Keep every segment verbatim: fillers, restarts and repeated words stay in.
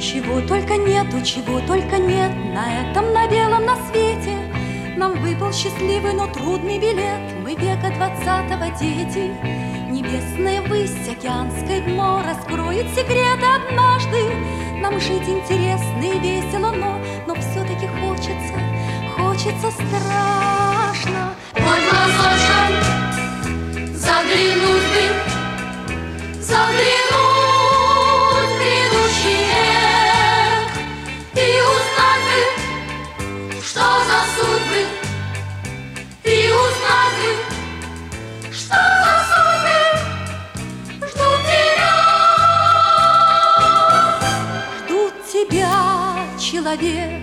Чего только нету, чего только нет на этом, на белом, на свете. Нам выпал счастливый, но трудный билет. Мы века двадцатого дети. Небесная высь, океанское дно раскроет секреты однажды. Нам жить интересно и весело, но, но все-таки хочется, хочется страшно. Хоть глазочком заглянуть бы, заглянуть в грядущий век и узнать бы, что за судьбы, и узнать бы, что за судьбы ждут тебя. Ждут тебя, человек.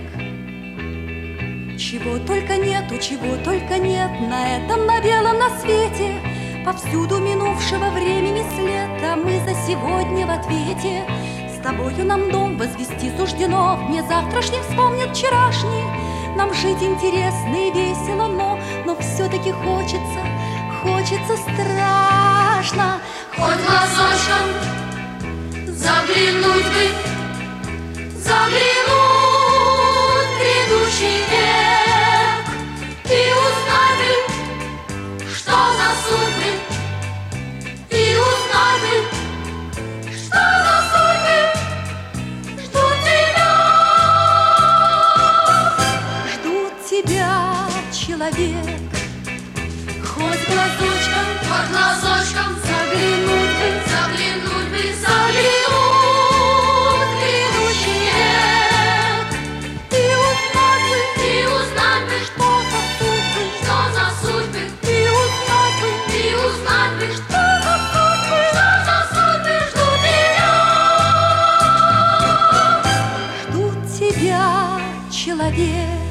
Чего только нету, чего только нет на этом, на белом, на свете. Повсюду минувшего времени след, а мы за сегодня в ответе. С тобою нам дом возвести суждено, мне завтрашний вспомнит вчерашний. Нам жить интересно и весело, но, но все-таки хочется, хочется страшно. Хоть глазочком заглянуть бы, заглянуть в грядущий век и узнать бы, что за судьбы, и узнать бы, что за судьбы ждут тебя. Ждут тебя, человек. Хоть глазочком, хоть глазочком заглянуть бы, заглянуть бы, заглянуть в грядущий век и узнать бы, и узнать бы, что за судьбы, что за судьбы, и узнать бы, и узнать бы, что за судьбы, что за судьбы ждут тебя. ждут тебя, человек.